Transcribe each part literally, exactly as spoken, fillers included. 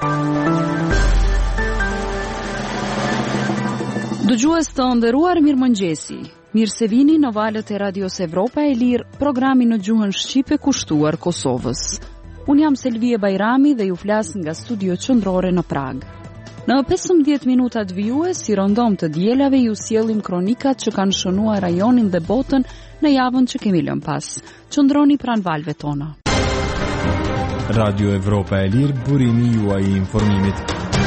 Dëgjues të nderuar, mirëmëngjesi. Mirë se vini në valët e Radios Evropa e Lirë, programi në gjuhën shqipe kushtuar Kosovës. Unë jam Selvie Bajrami dhe ju flas nga studio qendrore në Prag. Në pesëmbëdhjetë minutat vijues, si rondom të dielave, ju sjellim kronikat që kanë shënuar rajonin dhe botën në javën që kemi lënë pas. Qëndroni pranë valëve tona. Radio Evropa e Lirë, burimi juaj i informimit.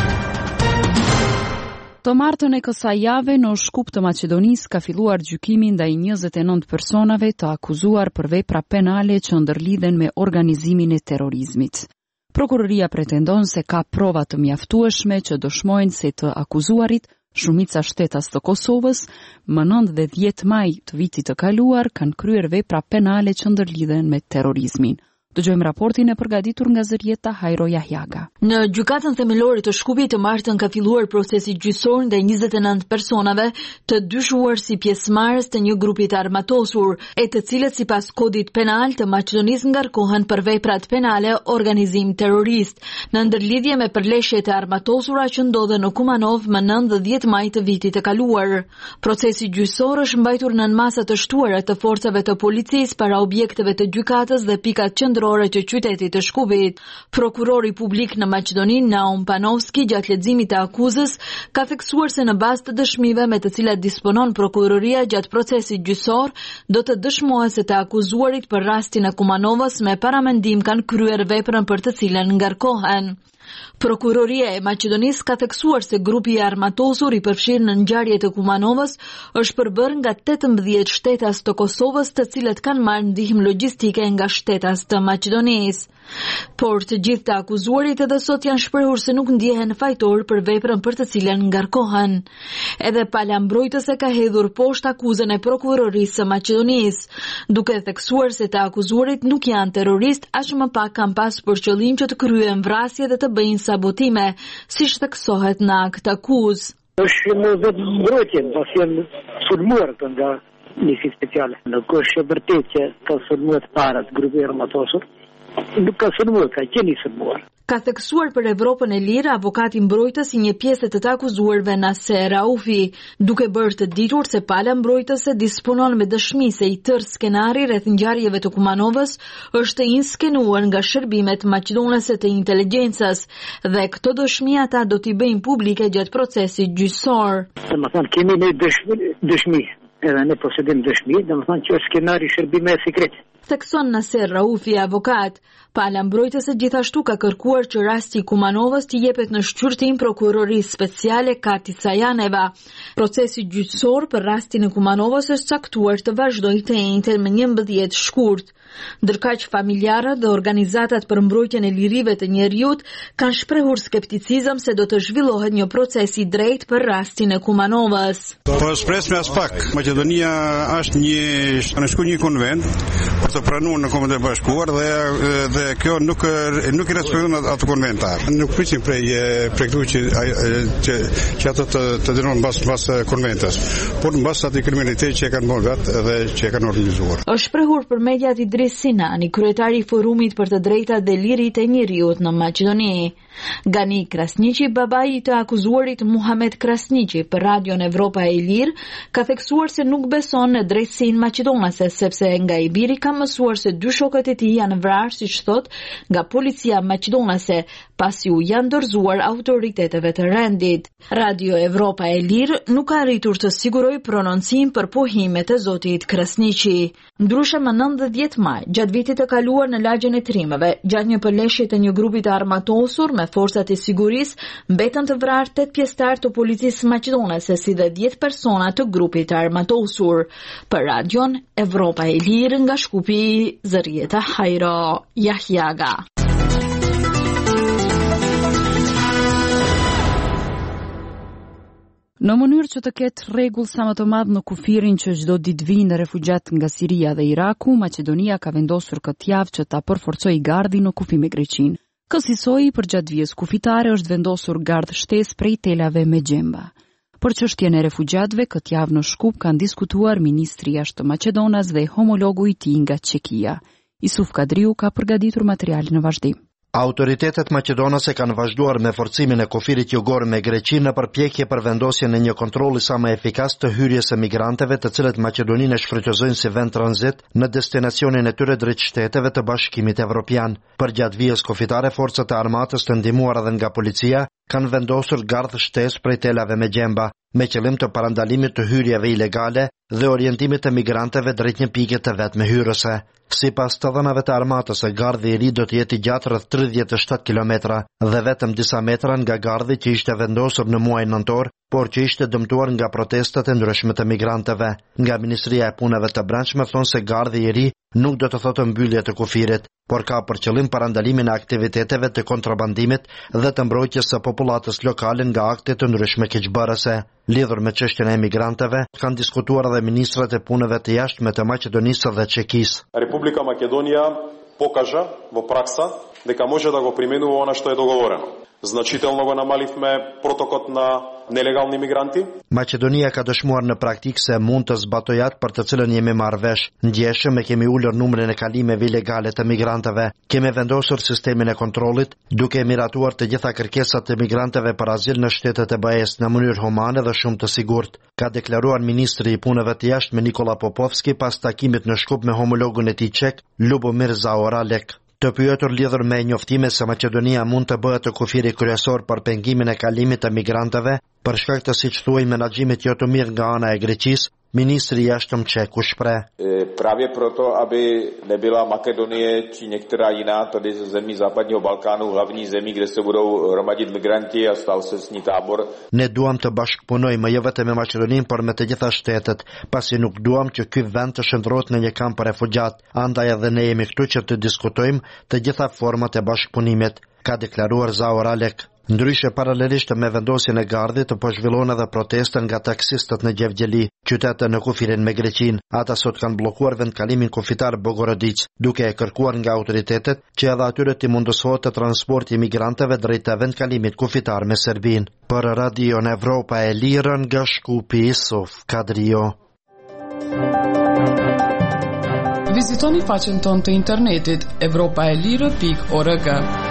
Të martën e kësaj jave në Shkup të Maqedonisë ka filluar gjykimi ndaj njëzet e nëntë personave të akuzuar për vepra penale që ndërlidhen me organizimin e terrorizmit. Prokuroria pretendon se ka prova të mjaftueshme që dëshmojnë se të akuzuarit, shumica shtetas të Kosovës, më nëntë dhe dhjetë maj të vitit të kaluar kanë kryer vepra penale që ndërlidhen me terrorizmin. Dëgjojmë raportin e përgatitur nga zërieta Hajro Jahjaga. Në gjykatën themelore të Shkupit të martën ka filluar procesi gjyqësor ndaj njëzet e nëntë personave të dyshuar si pjesëmarrës të një grupi të armatosur, e të cilët sipas kodit penal të Maqedonisë ngarkohen për veprat penale organizim terrorist, në ndërlidhje me përleshjet e armatosura që ndodhen në Kumanov më nëntë dhe dhjetë maj të vitit të kaluar. Procesi gjyqësor është mbajtur nën masa të shtuara të forcave të policisë para objekteve të gjykatës dhe pikat qendrore të qytetit të Shkupit. Prokurori publik në Maqedoni, Naum Panovski, gjatë leximit të akuzës, ka theksuar se në bazë të dëshmive me të cilat disponon prokuroria gjatë procesit gjyqësor, do të dëshmohet se të akuzuarit për rastin e Kumanovës me paramendim kanë kryer veprën për të cilën ngarkohen. Prokuroria e Maqedonisë ka theksuar se grupi i armatosur i përfshirë në ngjarjet e Kumanovës është përbërë nga tetëmbëdhjetë shtetas të Kosovës, të cilët kanë marrë ndihmë logjistike nga shtetas të Maqedonisë. Por të gjithë të akuzuarit edhe sot janë shprehur se nuk ndjehen fajtor për veprën për të cilën ngarkohen. Edhe pala mbrojtëse ka hedhur poshtë akuzën e prokurorisë së Maqedonisë, duke theksuar se të akuzuarit nuk janë terrorist, aq më pak kanë pas për qëllim që të kryejnë vrasje dhe të bëjnë sabotime, siç theksohet në akt akuzë. Është në vetë mbrojtje, pasi janë sulmuar nga njësi speciale. Nuk është e vërtetë që ka sulmuar para grupi armatosur. Nuk ka sulmuar, ka qenë i sulmuar. Ka theksuar për Evropën e Lirë avokati mbrojtës i një pjesë të të akuzuarve Naser Raufi, duke bërë të ditur se pala mbrojtëse disponon me dëshmi se i tërë skenari rreth ngjarjeve të Kumanovës është inskenuar nga shërbimet maqedonase të inteligjencës dhe këto dëshmi ata do t'i bëjnë publike gjatë procesit gjyqësor. Domethënë kemi ne dëshmi, dëshmi, edhe ne posedim dëshmi, domethënë që është skenari shërbime sekret. Thekson Naser Raufi, avokat. Pala mbrojtëse gjithashtu ka kërkuar që rasti i Kumanovës t'i jepet në shqyrtim prokurorisë speciale Kati Sajaneva. Procesi gjyqësor për rastin e Kumanovës është caktuar të vazhdojë të njëjtën me njëmbëdhjetë shkurt. Ndërkaq familjarët dhe organizatat për mbrojtjen e lirive të njerëzit kanë shprehur skepticizëm se do të zhvillohet një proces i drejtë për rastin e Kumanovës. Po shpresme as pak. Maqedonia është një në shku një konvent për të pranuar në Kombin e Bashkuar dhe dhe kjo nuk nuk i respekton atë konventar. Nuk prisim prej prej këtu që që që ato të të dënon mbas mbas konventas, por mbas atë kriminalitet që e kanë bërë vetë dhe që e kanë organizuar. Është shprehur për mediat Idris Sinani, kryetari i Forumit për të drejtat dhe liritë e njerëzit në Maqedoni. Gani Krasniqi, babai i të akuzuarit Muhamet Krasniqi, për Radion Evropa e Lirë, ka theksuar se nuk beson në drejtësinë maqedonase, sepse nga i biri ka mësuar se dy shokët e tij janë vrarë, siç thot, nga policia maqedonase, pasi u janë dorëzuar autoriteteve të rendit. Radio Evropa e Lirë nuk ka arritur të sigurojë prononcim për pohimet e zotit Krasniqi. Ndryshe më nëntëdhjetë maj, gjatë vitit të kaluar në lagjen e Trimeve, gjatë një përleshje të një grupi të armatosur me forcat e sigurisë, mbetën të vrarë tetë pjesëtar të policisë maqedonase si dhe dhjetë persona të grupit të armatosur. Për Radion Evropa e Lirë nga Shkupi, Zërieta Hajro Jahjaga. Në mënyrë që të ketë rregull sa më të madh në kufirin që çdo ditë vijnë refugjat nga Siria dhe Iraku, Maqedonia ka vendosur këtë javë që ta përforcojë gardhin në kufi me Greqinë. Kësaj për gjatë vijës kufitare është vendosur gardh shtesë prej telave me gjemba. Për çështjen e refugjatëve, këtë javë në Shkup kanë diskutuar ministri i jashtëm Maqedonas dhe homologu i tij nga Çekia. Isuf Kadriu ka përgatitur material në vazhdim. Autoritetet maqedonase kanë vazhduar me forcimin e kufirit jugor me Greqinë në përpjekje për vendosjen e një kontrolli sa më efikas të hyrjes së migrantëve, të cilët Maqedoninë e shfrytëzojnë si vend tranzit në destinacionin e tyre drejt shteteve të Bashkimit Evropian. Përgjatë vijës kufitare, forcat e armatës të ndihmuara edhe nga policia kanë vendosur gardh shtesë prej telave me gjemba, me qëllim të parandalimit të hyrjeve ilegale dhe orientimit të migrantëve drejt një pike të vetme hyrëse. Sipas të dhënave të armatës, gardhi i ri do të jetë i gjatë rreth tridhjetë e shtatë kilometra dhe vetëm disa metra nga gardhi që ishte vendosur në muajin nëntor, por që ishte dëmtuar nga protestat e ndryshme të migrantëve. Nga Ministria e Punëve të Brendshme thonë se gardhi i ri nuk do të thotë mbyllje të kufirit, por ka për qëllim parandalimin e aktiviteteve të kontrabandimit dhe të mbrojtjes së popullatës lokale nga akte të ndryshme keqbërëse. Lidhur me çështjen e emigrantëve, kanë diskutuar edhe ministrat e punëve të jashtme të Maqedonisë dhe Čekisë. Република Македонија покажа во пракса дека може да го применува она што е договорено. Значително го намаливме протокот на nelegalni migranti. Maqedonia ka dëshmuar në praktikë se mund të zbatojë atë për të cilën jemi marrë vesh. Ndjeshëm e kemi ulur numrin e kalimeve ilegale të migrantëve. Kemi vendosur sistemin e kontrollit, duke miratuar të gjitha kërkesat të migrantëve për azil në shtetet e B E-s në mënyrë humane dhe shumë të sigurt, ka deklaruar ministri i punëve të jashtme Nikola Popovski pas takimit në Shkup me homologun e tij çek, Lubomir Zaoralek. Të pyetur lidhur me njoftime se Maqedonia mund të bëhet të kufiri kryesor për pengimin e kalimit të migrantëve, për shkak të siç thuaj menaxhimit jo të mirë nga ana e Greqisë, ministri i jashtëm ček u shpreh. Právě proto, aby nebyla Makedonie či některá jiná tady ze zemí západního Balkánu hlavní zemí, kde se budou hromadit migranti a stal se s ní tábor. Ne duam të bashkëpunojmë jo vetëm me Maqedoninë, por me të gjitha shtetet, pasi nuk duam që ky vend të shndrohet në një kamp për refugjat. Andaj edhe ne jemi këtu që të diskutojmë të gjitha format e bashkëpunimit, ka deklaruar Zaoralek. Ndryshe, paralelisht me vendosjen e gardhit, po zhvillon edhe protesta nga taksistët në Gjevgjeli, qytetin në kufirin me Greqinë. Ata sot kanë bllokuar vendkalimin kufitar Bogorodic, duke e kërkuar nga autoritetet që edhe atyre t'i mundësohet të transporti migrantëve drejt vendkalimit kufitar me Serbinë. Për Radion Evropa e Lirë nga Shkupi, Isuf Kadrio. Vizitoni faqen tonë të internetit evropaelire pikë org.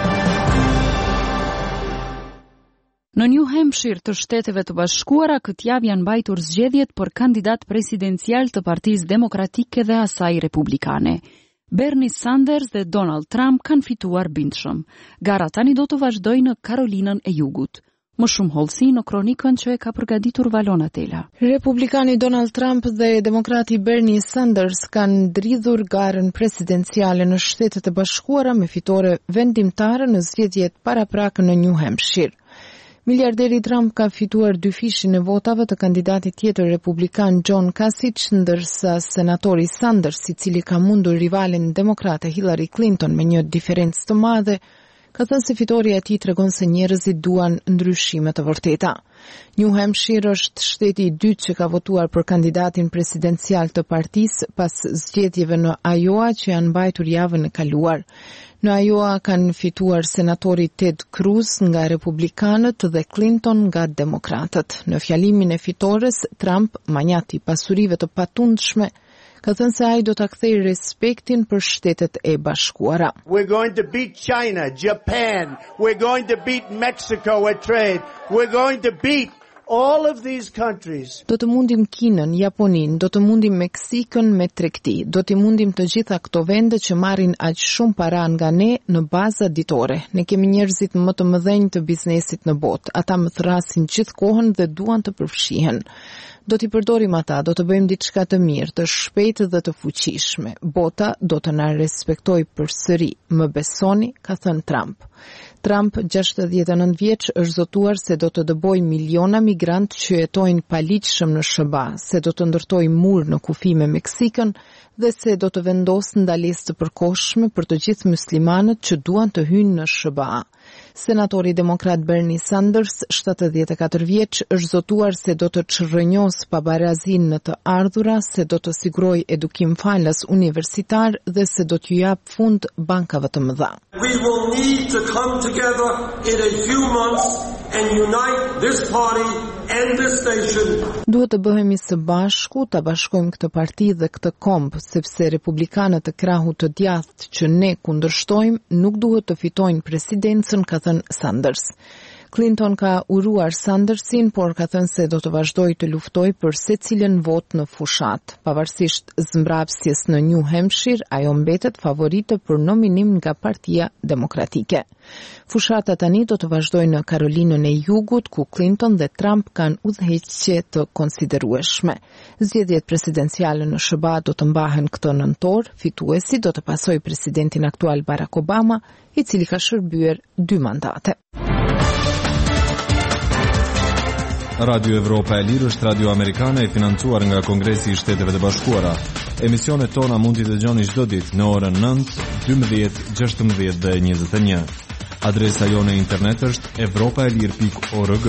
Në New Hampshire të Shteteve të Bashkuara këtë javë janë mbajtur zgjedhjet për kandidat presidencial të Partisë Demokratike dhe asaj Republikane. Bernie Sanders dhe Donald Trump kanë fituar bindshëm. Gara tani do të vazhdojë në Karolinën e Jugut. Më shumë hollësi në kronikën që e ka përgatitur Valona Tela. Republikani Donald Trump dhe demokrati Bernie Sanders kanë dridhur garën presidenciale në Shtetet e Bashkuara me fitore vendimtare në zgjedhjet paraprakë në New Hampshire. Miliarderi Trump ka fituar dy fishin e votave të kandidatit tjetër republikan John Kasich, ndërsa senatori Sanders, i cili ka mundur rivalin demokrate Hillary Clinton me një diferencë të madhe, ka thënë se fitoria e tij tregon se njerëzit duan ndryshime të vërteta. New Hampshire është shteti i dytë që ka votuar për kandidatin presidencial të partisë pas zgjedhjeve në Iowa që janë mbajtur javën e kaluar. Në Iowa kanë fituar senatori Ted Cruz nga Republikanët dhe Clinton nga Demokratët. Në fjalimin e fitores, Trump, manjati pasurive të patundshme, ka thënë se ai do ta kthejë respektin për Shtetet e Bashkuara. We're going to beat China, Japan. We're going to beat Mexico at trade. We're going to beat all of these countries. Do të mundim Kinën, Japoninë, do të mundim Meksikën me tregti. Do të mundim të gjitha këto vende që marrin aq shumë para nga ne në baza ditore. Ne kemi njerëzit më të mëdhenj të biznesit në botë. Ata më thrasin gjithë kohën dhe duan të përfshihen. Do t'i përdorim ata, do të bëjmë diçka të mirë, të shpejtë dhe të fuqishme. Bota do të na respektojë përsëri. Më besoni, ka thënë Trump. Trump, gjashtëdhjetë e nëntë vjeç, është zotuar se do të dëbojë miliona migrant që jetojnë paligjshëm në S B A, se do të ndërtojë mur në kufi me Meksikën dhe se do të vendosë ndalesë të përkohshme për të gjithë muslimanët që duan të hyjnë në S B A. Senatori demokrat Bernie Sanders, shtatëdhjetë e katër vjeç, është zotuar se do të çrrënjos pabarazin në të ardhura, se do të sigurojë edukim falas universitar dhe se do t'ju jap fund bankave të mëdha. We will need to come together in a few months and unite this party end this station. Duhet të bëhemi së bashku, ta bashkojmë këtë parti dhe këtë komb, sepse republikanët e krahut të djathtë që ne kundërshtojmë nuk duhet të fitojnë presidencën, ka thënë Sanders. Clinton ka uruar Sandersin, por ka thënë se do të vazhdojë të luftojë për secilën vot në fushat. Pavarësisht zmbrapsjes në New Hampshire, ajo mbetet favorite për nominim nga Partia Demokratike. Fushata tani do të vazhdojë në Karolinën e Jugut, ku Clinton dhe Trump kanë udhëheqje të konsiderueshme. Zgjedhjet presidenciale në S B A do të mbahen këtë nëntor, fituesi do të pasojë presidentin aktual Barack Obama, i cili ka shërbyer dy mandate. Radio Evropa e Lirë është radio amerikane e financuar nga Kongresi i Shteteve të Bashkuara. Emisionet tona mund t'i dëgjoni çdo ditë në orën nëntë, dymbëdhjetë, gjashtëmbëdhjetë dhe njëzet e një. Adresa jone internet është evropaelir pikë org.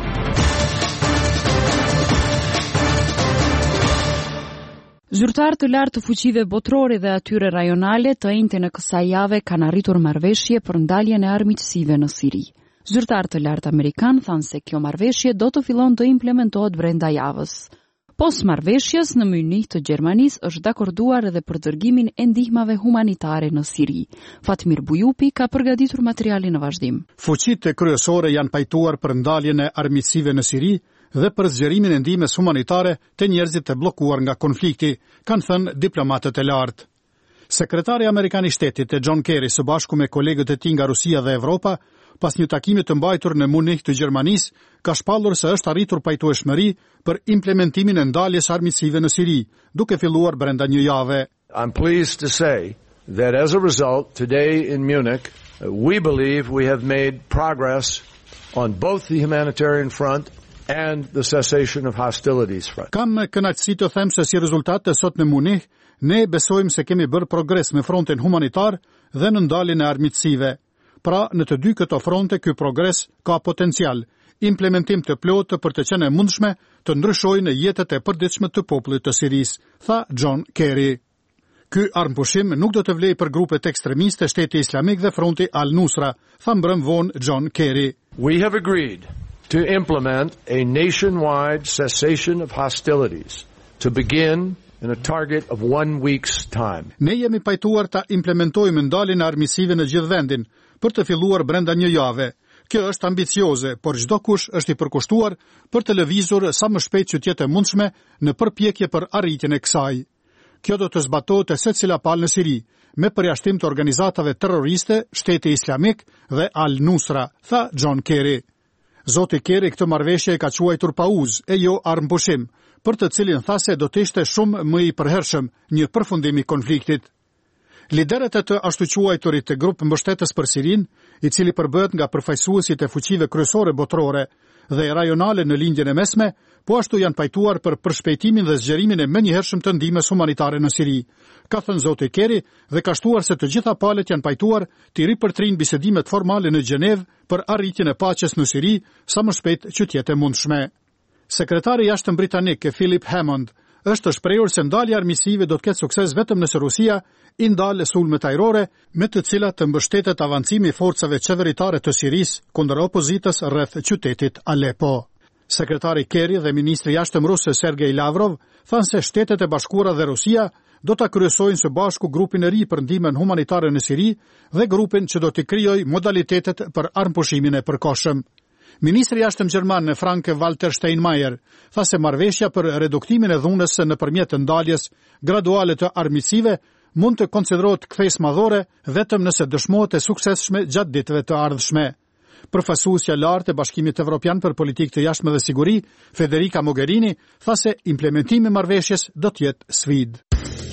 Zyrtarë të lartë të fuqive botërore dhe atyre rajonale të enjte në kësaj jave kanë arritur marrëveshje për ndaljen e armiqësive në Siri. Zyrtarë të lartë amerikan thanë se kjo marrëveshje do të fillon të implementohet brenda javës. Pos marrëveshjes, në Munich të Gjermanisë është dakorduar edhe për dërgimin e ndihmave humanitare në Siri. Fatmir Bujupi ka përgatitur materialin në vazhdim. Fuqitë kryesore janë pajtuar për ndaljen e armiqësive në Siri dhe për zgjerimin e ndihmës humanitare te njerëzit të bllokuar nga konflikti, kanë thënë diplomatët e lartë. Sekretari amerikan i shtetit e John Kerry së bashku me kolegët e tij nga Rusia dhe Evropa, pas një takimi të mbajtur në Munich të Gjermanisë, ka shpallur se është arritur pajtueshmëri për implementimin e ndaljes armiqësive në Siri, duke filluar brenda një jave. I'm pleased to say that as a result, today in Munich, we believe we have made progress on both the humanitarian front and the cessation of hostilities front. Kam kënaqësi të them se si rezultat të sot në Munich, ne besojmë se kemi bërë progres me frontin humanitar dhe në ndaljen e armiqësive. Pra, në të dy këto fronte, ky progres ka potencial, implementim të plotë për të qenë e mundshme të ndryshojë në jetët e përditshme të popullit të Sirisë, tha John Kerry. Ky armpushim nuk do të vlejë për grupet ekstremiste, Shteti Islamik dhe Fronti Al-Nusra, tha mbrëm vonë John Kerry. We have agreed to implement a nationwide cessation of hostilities to begin in a target of one week's time. Ne jemi pajtuar ta implementojmë ndaljen e armiqësive në gjithë vendin, për të filluar brenda një jave. Kjo është ambicioze, por çdo kush është i përkushtuar për të lëvizur sa më shpejt që të jetë e mundshme në përpjekje për arritjen e kësaj. Kjo do të zbatohet e secila palë në Siri, me përjashtim të organizatave terroriste, Shteti Islamik dhe Al-Nusra, tha John Kerry. Zoti Kerry këtë marrëveshje e ka quajtur pauzë e jo armpushim, për të cilin tha se do të ishte shumë më i përhershëm një përfundim i konfliktit. Liderët e të ashtu quajturit të grupë mbështetës për Sirin, i cili përbëhet nga përfaqësuesit e fuqive kryesore botërore dhe rajonale në lindjen e mesme, po ashtu janë pajtuar për përshpejtimin dhe zgjerimin e menjëhershëm të ndihmës humanitare në Siri. Ka thënë zoti Kerry dhe ka shtuar se të gjitha palët janë pajtuar të ripërtrin bisedimet formale në Gjenevë për arritjen e paqes në Siri sa më shpejt që të jetë e mundshme. Sekretari i jashtëm britanik Philip Hammond është shprehur se ndalja e armiqësive do të ketë sukses vetëm nëse Rusia i ndalë sulmet ajrore, me të cilat të mbështetet avancimi i forcave qeveritare të Sirisë kundër opozitës rreth qytetit Aleppo. Sekretari Kerry dhe ministri i jashtëm rus Sergej Lavrov thanë se Shtetet e Bashkuara dhe Rusia do ta kryesojnë së bashku grupin e ri për ndihmën humanitare në Siri dhe grupin që do të krijojë modalitetet për armpushimin e përkohshëm. Ministri i jashtëm gjerman Frank-Walter Steinmeier tha se marrëveshja për reduktimin e dhunës nëpërmjet ndaljes graduale të armiqësive mund të konsiderohet kthesë madhore vetëm nëse dëshmohet e suksesshme gjatë ditëve të ardhshme. Përfaqësuesja e lartë e Bashkimit Evropian për Politikë të Jashtme dhe Siguri, Federica Mogherini, tha se implementimi i marrëveshjes do të jetë sfidë.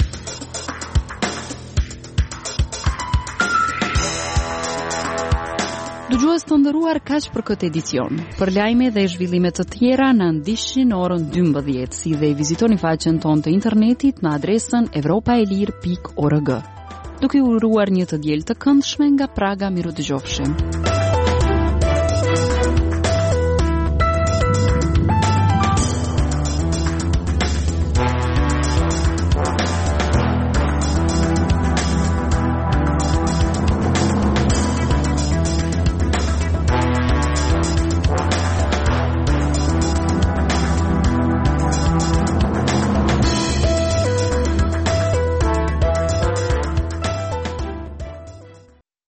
Dëgjues të nderuar, kaq për këtë edicion. Për lajme dhe zhvillime të tjera na ndiqni në orën dymbëdhjetë, si dhe vizitoni faqen tonë të internetit në adresën evropaelir pikë org. Duke uruar një të diel të këndshme nga Praga, miru dëgjofshim.